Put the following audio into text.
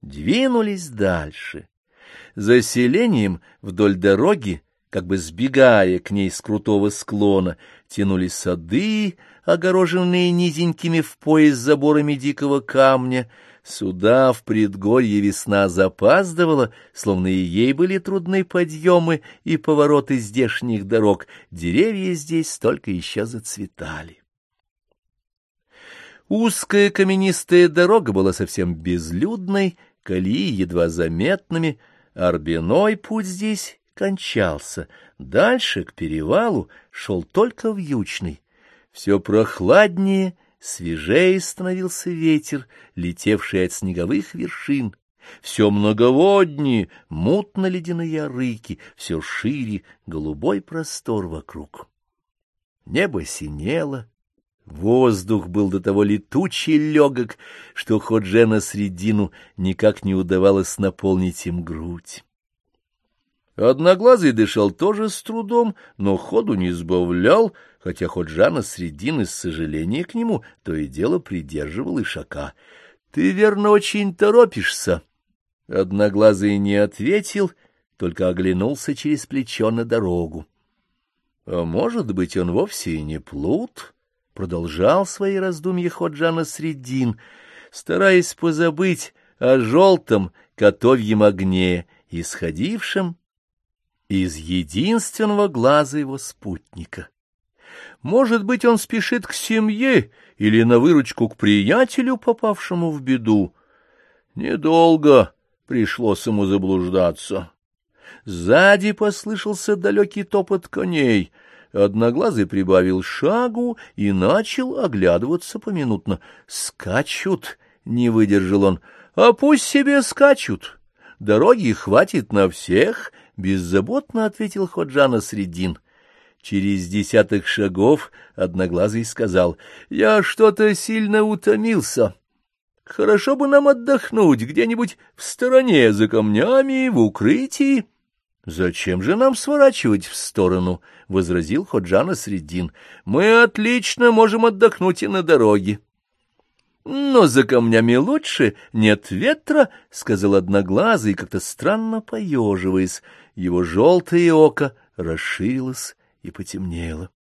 двинулись дальше. За селением вдоль дороги, как бы сбегая к ней с крутого склона, тянулись сады, огороженные низенькими в пояс заборами дикого камня. Сюда, в предгорье, весна запаздывала, словно и ей были трудны подъемы и повороты здешних дорог. Деревья здесь только еще зацветали. Узкая каменистая дорога была совсем безлюдной, колеи едва заметными, а рбяной путь здесь кончался. Дальше, к перевалу, шел только вьючный. Все прохладнее, свежее становился ветер, летевший от снеговых вершин. Все многоводнее, мутно-ледяные арыки, все шире голубой простор вокруг. Небо синело, воздух был до того летучий легок, что Ходжа Насреддину никак не удавалось наполнить им грудь. Одноглазый дышал тоже с трудом, но ходу не сбавлял, хотя Ходжа Насреддин из сожаления к нему то и дело придерживал ишака. — Ты, верно, очень торопишься? Одноглазый не ответил, только оглянулся через плечо на дорогу. — А может быть, он вовсе и не плут? — продолжал свои раздумья Ходжа Насреддин, стараясь позабыть о желтом котовьем огне, исходившем из единственного глаза его спутника. Может быть, он спешит к семье или на выручку к приятелю, попавшему в беду. Недолго пришлось ему заблуждаться. Сзади послышался далекий топот коней. Одноглазый прибавил шагу и начал оглядываться поминутно. «Скачут!» — не выдержал он. «А пусть себе скачут! Дороги хватит на всех!» — беззаботно ответил Ходжа Насреддин. Через 10 шагов Одноглазый сказал: «Я что-то сильно утомился. Хорошо бы нам отдохнуть где-нибудь в стороне, за камнями, в укрытии». «Зачем же нам сворачивать в сторону?» — возразил Ходжа Насреддин. «Мы отлично можем отдохнуть и на дороге». «Но за камнями лучше, нет ветра», — сказал Одноглазый, как-то странно поеживаясь. Его желтое око расширилось и потемнело.